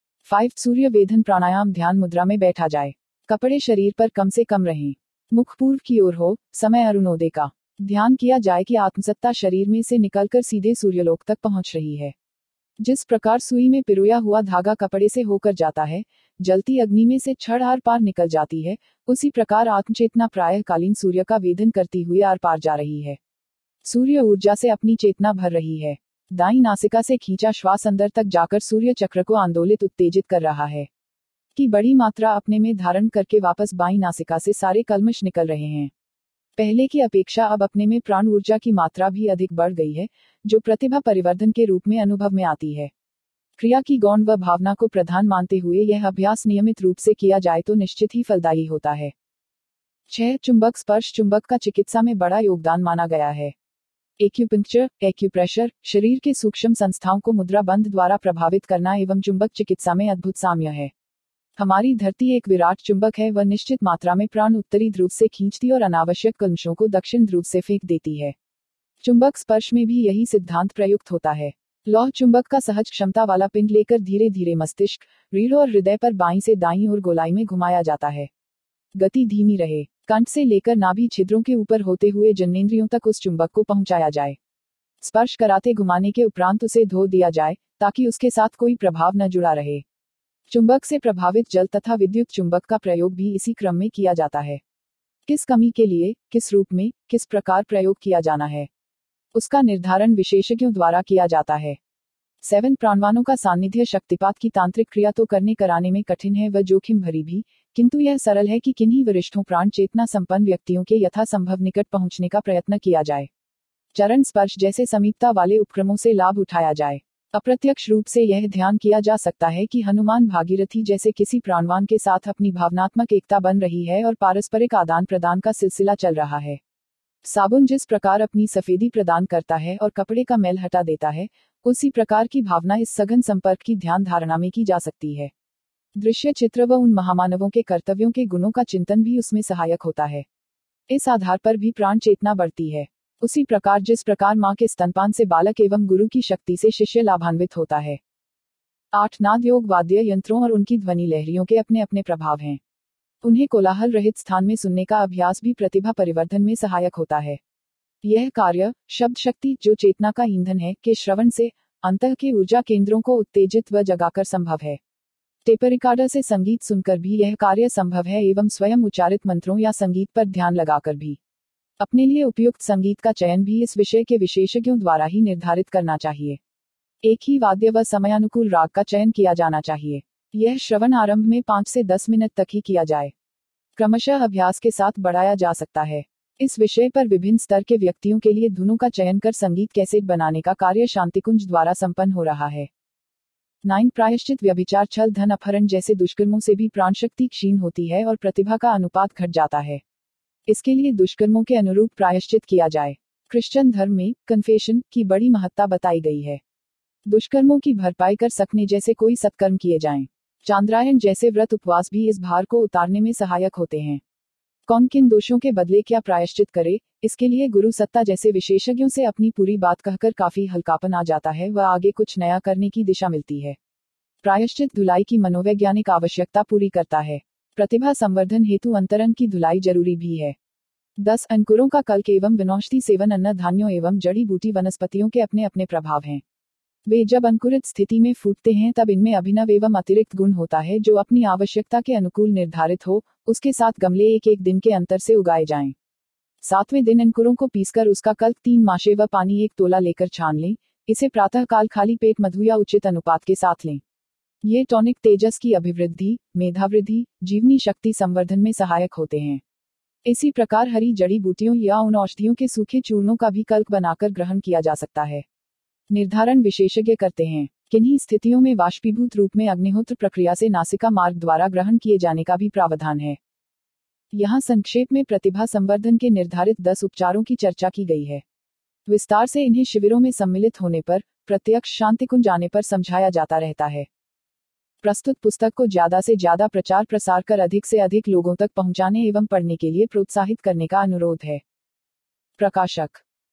5. सूर्य वेधन प्राणायाम। ध्यान मुद्रा में बैठा जाए। कपड़े शरीर पर कम से कम रहें। मुख पूर्व की ओर हो, समय अरुणोदय का। ध्यान किया जाए कि आत्मसत्ता शरीर में से निकलकर सीधे सूर्यलोक तक पहुंच रही है। जिस प्रकार सुई में पिरोया हुआ धागा कपड़े से होकर जाता है, जलती अग्नि में से छड़ आर पार निकल जाती है, उसी प्रकार आत्मचेतना प्रायःकालीन सूर्य का वेधन करती हुई आर पार जा रही है। सूर्य ऊर्जा से अपनी चेतना भर रही है। दाईं नासिका से खींचा श्वास अंदर तक जाकर सूर्य चक्र को आंदोलित उत्तेजित कर रहा है कि बड़ी मात्रा अपने में धारण करके वापस बाईं नासिका से सारे कल्मश निकल रहे हैं। पहले की अपेक्षा अब अपने में प्राण ऊर्जा की मात्रा भी अधिक बढ़ गई है, जो प्रतिभा परिवर्धन के रूप में अनुभव में आती है। क्रिया की गौण व भावना को प्रधान मानते हुए यह अभ्यास नियमित रूप से किया जाए तो निश्चित ही फलदायी होता है। 6. चुंबक स्पर्श चुंबक का चिकित्सा में बड़ा योगदान माना गया है। एक्यूपंक्चर, एक्यूप्रेशर, शरीर के सूक्ष्म संस्थाओं को मुद्रा बंध द्वारा प्रभावित करना एवं चुंबक चिकित्सा में अद्भुत साम्य है। हमारी धरती एक विराट चुंबक है, वह निश्चित मात्रा में प्राण उत्तरी ध्रुव से खींचती और अनावश्यक कलंशों को दक्षिण ध्रुव से फेंक देती है। चुंबक स्पर्श में भी यही सिद्धांत प्रयुक्त होता है। लौह चुंबक का सहज क्षमता वाला पिंड लेकर धीरे धीरे मस्तिष्क, रीढ़ और हृदय पर बाईं से दाईं और गोलाई में घुमाया जाता है। गति धीमी रहे। कंठ से लेकर नाभि छिद्रों के ऊपर होते हुए जननेंद्रियों तक उस चुंबक को पहुंचाया जाए। स्पर्श कराते घुमाने के उपरांत उसे धो दिया जाए, ताकि उसके साथ कोई प्रभाव न जुड़ा रहे। चुंबक से प्रभावित जल तथा विद्युत चुंबक का प्रयोग भी इसी क्रम में किया जाता है। किस कमी के लिए, किस रूप में, किस प्रकार प्रयोग किया जाना है, उसका निर्धारण विशेषज्ञों द्वारा किया जाता है। 7. प्राणवानों का सान्निध्य शक्तिपात की तांत्रिक क्रिया तो करने कराने में कठिन है व जोखिम भरी भी, किंतु यह सरल है कि किन्हीं वरिष्ठों प्राण चेतना संपन्न व्यक्तियों के यथासंभव निकट पहुंचने का प्रयत्न किया जाए। चरण स्पर्श जैसे समीपता वाले उपक्रमों से लाभ उठाया जाए। अप्रत्यक्ष रूप से यह ध्यान किया जा सकता है कि हनुमान भागीरथी जैसे किसी प्राणवान के साथ अपनी भावनात्मक एकता बन रही है और पारस्परिक आदान प्रदान का सिलसिला चल रहा है। साबुन जिस प्रकार अपनी सफेदी प्रदान करता है और कपड़े का मैल हटा देता है, उसी प्रकार की भावना इस सघन संपर्क की ध्यान धारणा में की जा सकती है। दृश्य चित्र व उन महामानवों के कर्तव्यों के गुणों का चिंतन भी उसमें सहायक होता है। इस आधार पर भी प्राण चेतना बढ़ती है। उसी प्रकार जिस प्रकार मां के स्तनपान से बालक एवं गुरु की शक्ति से शिष्य लाभान्वित होता है। 8. नाद योग वाद्य यंत्रों और उनकी ध्वनि लहरियों के अपने अपने प्रभाव हैं। उन्हें कोलाहल रहित स्थान में सुनने का अभ्यास भी प्रतिभा परिवर्धन में सहायक होता है। यह कार्य, शब्द शक्ति जो चेतना का ईंधन है, के श्रवण से अंतः के ऊर्जा केंद्रों को उत्तेजित व जगाकर संभव है। टेप रिकॉर्डर से संगीत सुनकर भी यह कार्य संभव है एवं स्वयं उच्चारित मंत्रों या संगीत पर ध्यान लगाकर भी। अपने लिए उपयुक्त संगीत का चयन भी इस विषय के विशेषज्ञों द्वारा ही निर्धारित करना चाहिए। एक ही वाद्य व समयानुकूल राग का चयन किया जाना चाहिए। यह श्रवण आरंभ में 5 से 10 मिनट तक ही किया जाए। क्रमशः अभ्यास के साथ बढ़ाया जा सकता है। इस विषय पर विभिन्न स्तर के व्यक्तियों के लिए धुनों का चयन कर संगीत कैसेट बनाने का कार्य शांतिकुंज द्वारा संपन्न हो रहा है। 9. प्रायश्चित व्यभिचार छल धन अपहरण जैसे दुष्कर्मों से भी प्राण शक्ति क्षीण होती है और प्रतिभा का अनुपात घट जाता है। इसके लिए दुष्कर्मों के अनुरूप प्रायश्चित किया जाए। क्रिश्चियन धर्म में कन्फेशन की बड़ी महत्ता बताई गई है। दुष्कर्मों की भरपाई कर सकने जैसे कोई सत्कर्म किए जाएं। चांद्रायण जैसे व्रत उपवास भी इस भार को उतारने में सहायक होते हैं। कौन किन दोषों के बदले क्या प्रायश्चित करे, इसके लिए गुरु सत्ता जैसे विशेषज्ञों से अपनी पूरी बात कहकर काफी हल्कापन आ जाता है व आगे कुछ नया करने की दिशा मिलती है। प्रायश्चित धुलाई की मनोवैज्ञानिक आवश्यकता पूरी करता है। प्रतिभा संवर्धन हेतु अंतरंग की धुलाई जरूरी भी है। 10. अंकुरों का कल्क एवं विनौषधि सेवन अन्न धान्यों एवं जड़ी बूटी वनस्पतियों के अपने अपने प्रभाव हैं। वे जब अंकुरित स्थिति में फूटते हैं तब इनमें अभिनव एवं अतिरिक्त गुण होता है जो अपनी आवश्यकता के अनुकूल निर्धारित हो। उसके साथ गमले एक एक दिन के अंतर से उगाए जाएं। 7वें दिन अंकुरों को पीसकर उसका कल्क 3 माशे व पानी 1 तोला लेकर छान लें। इसे प्रातः काल खाली पेट मधु या उचित अनुपात के साथ लें। ये टॉनिक तेजस की अभिवृद्धि, मेधावृद्धि, जीवनी शक्ति संवर्धन में सहायक होते हैं। इसी प्रकार हरी जड़ी बूटियों या उन औषधियों के सूखे चूर्णों का भी कल्क बनाकर ग्रहण किया जा सकता है। निर्धारण विशेषज्ञ करते हैं। किन्हीं स्थितियों में वाष्पीभूत रूप में अग्निहोत्र प्रक्रिया से नासिका मार्ग द्वारा ग्रहण किए जाने का भी प्रावधान है। यहाँ संक्षेप में प्रतिभा संवर्धन के निर्धारित 10 उपचारों की चर्चा की गई है। विस्तार से इन्हें शिविरों में सम्मिलित होने पर, प्रत्यक्ष शांतिकुंज जाने पर समझाया जाता रहता है। प्रस्तुत पुस्तक को ज्यादा से ज्यादा प्रचार प्रसार कर अधिक से अधिक लोगों तक पहुंचाने एवं पढ़ने के लिए प्रोत्साहित करने का अनुरोध है। प्रकाशक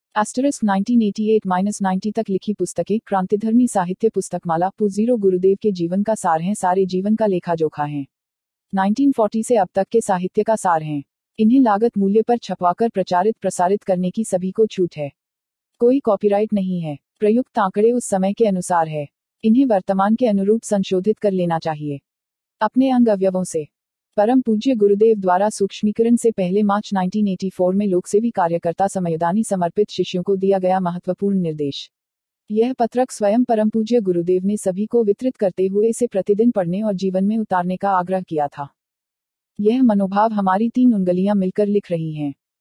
*1988-90 तक लिखी पुस्तकें क्रांतिधर्मी साहित्य पुस्तकमाला पु0 गुरुदेव के जीवन का सार हैं, सारे जीवन का लेखा जोखा है। 1940 से अब तक के साहित्य का सार हैं। इन्हें लागत मूल्य पर छपवाकर प्रचारित प्रसारित करने की सभी को छूट है। कोई कॉपीराइट नहीं है। प्रयुक्त आंकड़े उस समय के अनुसार है। इन्हें वर्तमान के अनुरूप संशोधित कर लेना चाहिए। अपने अंग अवयवों से। परम पूज्य गुरुदेव द्वारा सूक्ष्मीकरण से पहले मार्च 1984 में लोकसेवी कार्यकर्ता समयदानी समर्पित शिष्यों को दिया गया महत्वपूर्ण निर्देश। यह पत्रक स्वयं परम पूज्य गुरुदेव ने सभी को वितरित करते हुए इसे प्रतिदिन पढ़ने और जीवन में उतारने का आग्रह किया था। यह मनोभाव हमारी 3 उंगलियां मिलकर लिख रही हैं।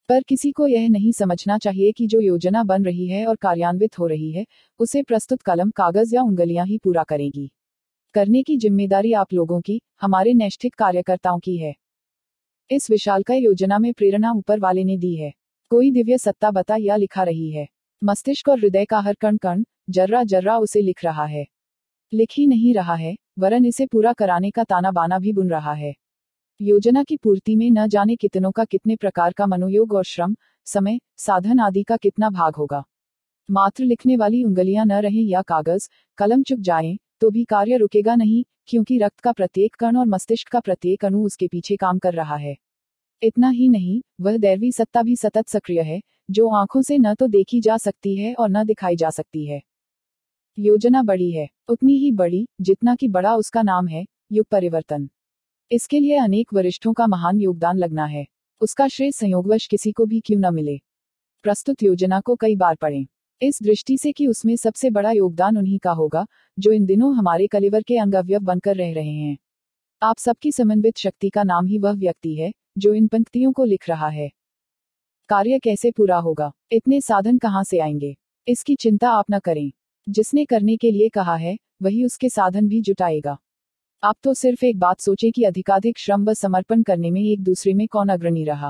पर किसी को यह नहीं समझना चाहिए कि जो योजना बन रही है और कार्यान्वित हो रही है, उसे प्रस्तुत कलम, कागज या उंगलियां ही पूरा करेगी। करने की जिम्मेदारी आप लोगों की, हमारे नैष्ठिक कार्यकर्ताओं की है। इस विशालकाय योजना में प्रेरणा ऊपर वाले ने दी है। कोई दिव्य सत्ता बता या लिखा रही है। मस्तिष्क और हृदय का हर कण कण, जर्रा जर्रा उसे लिख रहा है। लिख ही नहीं रहा है, वरन इसे पूरा कराने का ताना बाना भी बुन रहा है। योजना की पूर्ति में न जाने कितनों का कितने प्रकार का मनोयोग और श्रम, समय, साधन आदि का कितना भाग होगा। मात्र लिखने वाली उंगलियां न रहें या कागज, कलम चुक जाएं, तो भी कार्य रुकेगा नहीं, क्योंकि रक्त का प्रत्येक कण और मस्तिष्क का प्रत्येक अणु उसके पीछे काम कर रहा है। इतना ही नहीं, वह दैवी सत्ता भी सतत सक्रिय है, जो आंखों से न तो देखी जा सकती है और न दिखाई जा सकती है। योजना बड़ी है, उतनी ही बड़ी जितना कि बड़ा उसका नाम है, युग परिवर्तन। इसके लिए अनेक वरिष्ठों का महान योगदान लगना है। उसका श्रेय संयोगवश किसी को भी क्यों न मिले। प्रस्तुत योजना को कई बार पढ़ें, इस दृष्टि से कि उसमें सबसे बड़ा योगदान उन्हीं का होगा, जो इन दिनों हमारे कलेवर के अंग अवयव बनकर रह रहे हैं। आप सबकी समन्वित शक्ति का नाम ही वह व्यक्ति है, जो इन पंक्तियों को लिख रहा है। कार्य कैसे पूरा होगा, इतने साधन कहाँ से आएंगे, इसकी चिंता आप न करें। जिसने करने के लिए कहा है, वही उसके साधन भी जुटाएगा। आप तो सिर्फ एक बात सोचें कि अधिकाधिक श्रम व समर्पण करने में एक दूसरे में कौन अग्रणी रहा।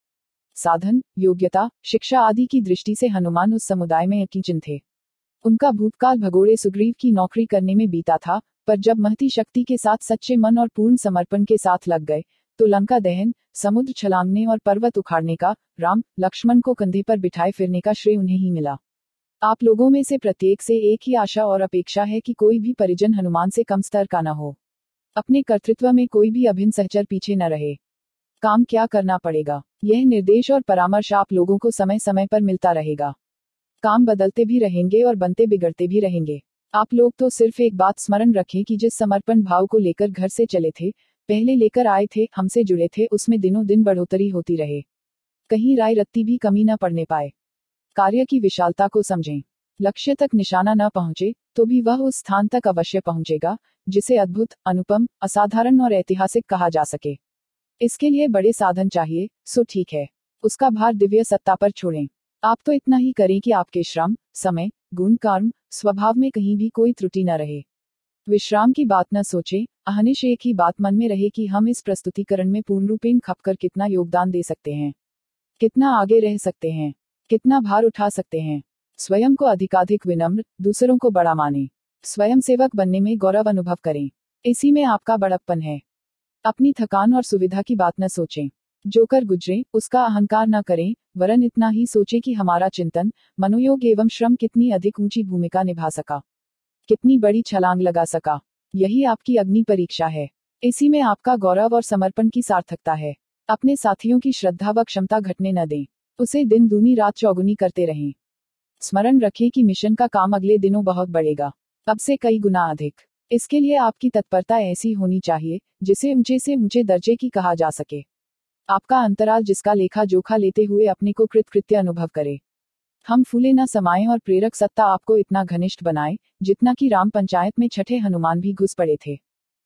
साधन, योग्यता, शिक्षा आदि की दृष्टि से हनुमान उस समुदाय में अकिंचन थे। उनका भूतकाल भगोड़े सुग्रीव की नौकरी करने में बीता था, पर जब महती शक्ति के साथ सच्चे मन और पूर्ण समर्पण के साथ लग गए, तो लंका दहन, समुद्र छलांगने और पर्वत उखाड़ने का, राम लक्ष्मण को कंधे पर बिठाए फिरने का श्रेय उन्हें ही मिला। आप लोगों में से प्रत्येक से एक ही आशा और अपेक्षा है कि कोई भी परिजन हनुमान से कम स्तर का न हो। अपने कर्तृत्व में कोई भी अभिन्न सहचर पीछे न रहे। काम क्या करना पड़ेगा, यह निर्देश और परामर्श आप लोगों को समय समय पर मिलता रहेगा। काम बदलते भी रहेंगे और बनते बिगड़ते भी रहेंगे। आप लोग तो सिर्फ एक बात स्मरण रखें कि जिस समर्पण भाव को लेकर घर से चले थे, पहले लेकर आए थे, हमसे जुड़े थे, उसमें दिनों दिन बढ़ोतरी होती रहे। कहीं राय रत्ती भी कमी न पड़ने पाए। कार्य की विशालता को समझें। लक्ष्य तक निशाना न पहुंचे, तो भी वह उस स्थान तक अवश्य पहुंचेगा, जिसे अद्भुत, अनुपम, असाधारण और ऐतिहासिक कहा जा सके। इसके लिए बड़े साधन चाहिए, सो ठीक है, उसका भार दिव्य सत्ता पर छोड़ें। आप तो इतना ही करें कि आपके श्रम, समय, गुण, कर्म, स्वभाव में कहीं भी कोई त्रुटि न रहे। विश्राम की बात न सोचें, अहनिश एक ही बात मन में रहे कि हम इस प्रस्तुतिकरण में पूर्ण रूपेण खपकर कितना योगदान दे सकते हैं, कितना आगे रह सकते हैं, कितना भार उठा सकते हैं। स्वयं को अधिकाधिक विनम्र, दूसरों को बड़ा माने। स्वयं सेवक बनने में गौरव अनुभव करें, इसी में आपका बड़प्पन है। अपनी थकान और सुविधा की बात न सोचें। जो कर गुजरे, उसका अहंकार न करें, वरन इतना ही सोचें कि हमारा चिंतन, मनोयोग एवं श्रम कितनी अधिक ऊंची भूमिका निभा सका, कितनी बड़ी छलांग लगा सका। यही आपकी अग्नि परीक्षा है। इसी में आपका गौरव और समर्पण की सार्थकता है। अपने साथियों की श्रद्धा व क्षमता घटने न दें, उसे दिन दूनी रात चौगुनी करते रहें। स्मरण रखें कि मिशन का काम अगले दिनों बहुत बढ़ेगा, अब से कई गुना अधिक। इसके लिए आपकी तत्परता ऐसी होनी चाहिए, जिसे ऊंचे से ऊंचे दर्जे की कहा जा सके। आपका अंतराल जिसका लेखा जोखा लेते हुए अपने को कृतकृत्य अनुभव करे। हम फूले न समाएं और प्रेरक सत्ता आपको इतना घनिष्ठ बनाए, जितना कि राम पंचायत में छठे हनुमान भी घुस पड़े थे।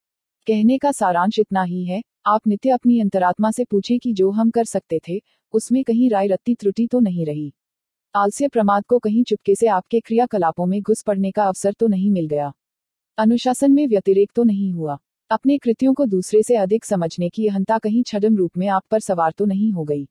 कहने का सारांश इतना ही है, आप नित्य अपनी अंतरात्मा से पूछें कि जो हम कर सकते थे, उसमें कहीं राय रत्ती त्रुटि तो नहीं रही। आलस्य प्रमाद को कहीं चुपके से आपके क्रियाकलापों में घुस पड़ने का अवसर तो नहीं मिल गया। अनुशासन में व्यतिरेक तो नहीं हुआ। अपने कृत्यों को दूसरे से अधिक समझने की अहंता कहीं छद्म रूप में आप पर सवार तो नहीं हो गई।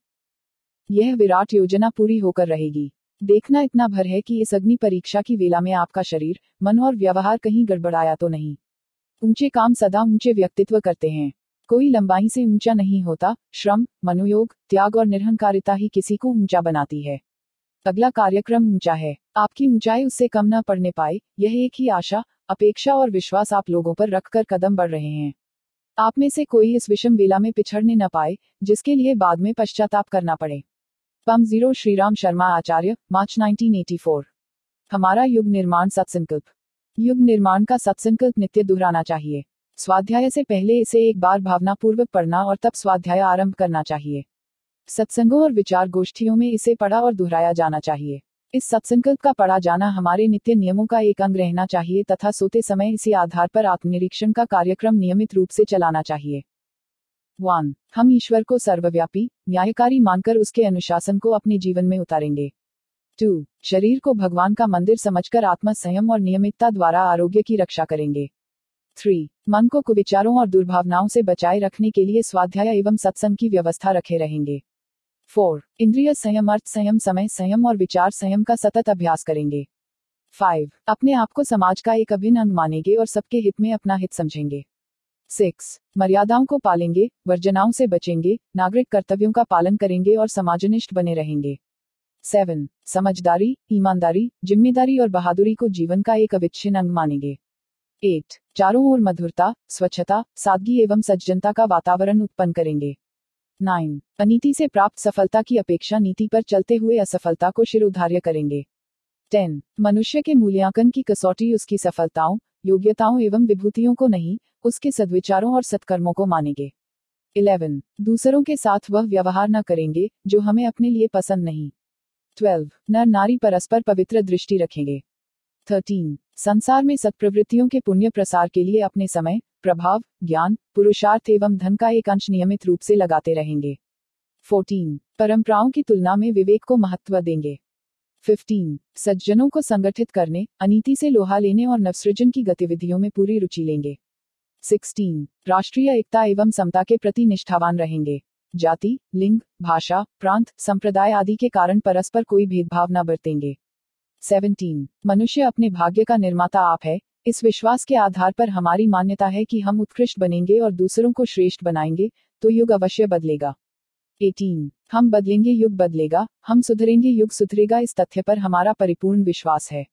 यह विराट योजना पूरी होकर रहेगी। देखना इतना भर है कि इस अग्नि परीक्षा की वेला में आपका शरीर, मन और व्यवहार कहीं गड़बड़ाया तो नहीं। ऊंचे काम सदा ऊंचे व्यक्तित्व करते हैं। कोई लंबाई से ऊंचा नहीं होता। श्रम, मनोयोग, त्याग और निरहंकारिता ही किसी को ऊंचा बनाती है। अगला कार्यक्रम ऊंचा है। आपकी ऊंचाई उससे कम न पड़ने पाए, यह एक ही आशा, अपेक्षा और विश्वास आप लोगों पर रखकर कदम बढ़ रहे हैं। आप में से कोई इस विषम वेला में पिछड़ने न पाए, जिसके लिए बाद में पश्चाताप करना पड़े। पम 0 श्रीराम शर्मा आचार्य, मार्च 1984। हमारा युग निर्माण सत्संकल्प। युग निर्माण का सत्संकल्प नित्य दोहराना चाहिए। स्वाध्याय से पहले इसे एक बार भावनापूर्वक पढ़ना और तब स्वाध्याय आरंभ करना चाहिए। सत्संगों और विचार गोष्ठियों में इसे पढ़ा और दोहराया जाना चाहिए। इस सत्संकल्प का पढ़ा जाना हमारे नित्य नियमों का एक अंग रहना चाहिए तथा सोते समय इसी आधार पर आत्मनिरीक्षण का कार्यक्रम नियमित रूप से चलाना चाहिए। 1. हम ईश्वर को सर्वव्यापी, न्यायकारी मानकर उसके अनुशासन को अपने जीवन में उतारेंगे। 2. शरीर को भगवान का मंदिर समझकर आत्म संयम और नियमितता द्वारा आरोग्य की रक्षा करेंगे। 3. मन को कुविचारों और दुर्भावनाओं से बचाए रखने के लिए स्वाध्याय एवं सत्संग की व्यवस्था रखे रहेंगे। 4. इंद्रिय संयम, अर्थ संयम, समय संयम और विचार संयम का सतत अभ्यास करेंगे। 5. अपने आप को समाज का एक अभिन्न अंग मानेंगे और सबके हित में अपना हित समझेंगे। 6. मर्यादाओं को पालेंगे, वर्जनाओं से बचेंगे, नागरिक कर्तव्यों का पालन करेंगे और समाजनिष्ठ बने रहेंगे। 7. समझदारी, ईमानदारी, जिम्मेदारी और बहादुरी को जीवन का एक अविच्छिन्न अंग मानेंगे। 8. चारों ओर मधुरता, स्वच्छता, सादगी एवं सज्जनता का वातावरण उत्पन्न करेंगे। 9. अनीति से प्राप्त सफलता की अपेक्षा नीति पर चलते हुए असफलता को शिरोधार्य करेंगे। 10. मनुष्य के मूल्यांकन की कसौटी उसकी सफलताओं, योग्यताओं एवं विभूतियों को नहीं, उसके सद्विचारों और सत्कर्मों को मानेंगे। 11. दूसरों के साथ वह व्यवहार न करेंगे जो हमें अपने लिए पसंद नहीं। 12. नर नारी परस्पर पवित्र दृष्टि रखेंगे। 13. संसार में सत्प्रवृत्तियों के पुण्य प्रसार के लिए अपने समय, प्रभाव, ज्ञान, पुरुषार्थ एवं धन का एक अंश नियमित रूप से लगाते रहेंगे। 14. परंपराओं की तुलना में विवेक को महत्व देंगे। 15. सज्जनों को संगठित करने, अनीति से लोहा लेने और नवसृजन की गतिविधियों में पूरी रुचि लेंगे। 16. राष्ट्रीय एकता एवं समता के प्रति निष्ठावान रहेंगे। जाति, लिंग, भाषा, प्रांत, संप्रदाय आदि के कारण परस्पर कोई भेदभाव न बरतेंगे। 17. मनुष्य अपने भाग्य का निर्माता आप है, इस विश्वास के आधार पर हमारी मान्यता है कि हम उत्कृष्ट बनेंगे और दूसरों को श्रेष्ठ बनाएंगे, तो युग अवश्य बदलेगा। 18. हम बदलेंगे, युग बदलेगा, हम सुधरेंगे, युग सुधरेगा, इस तथ्य पर हमारा परिपूर्ण विश्वास है।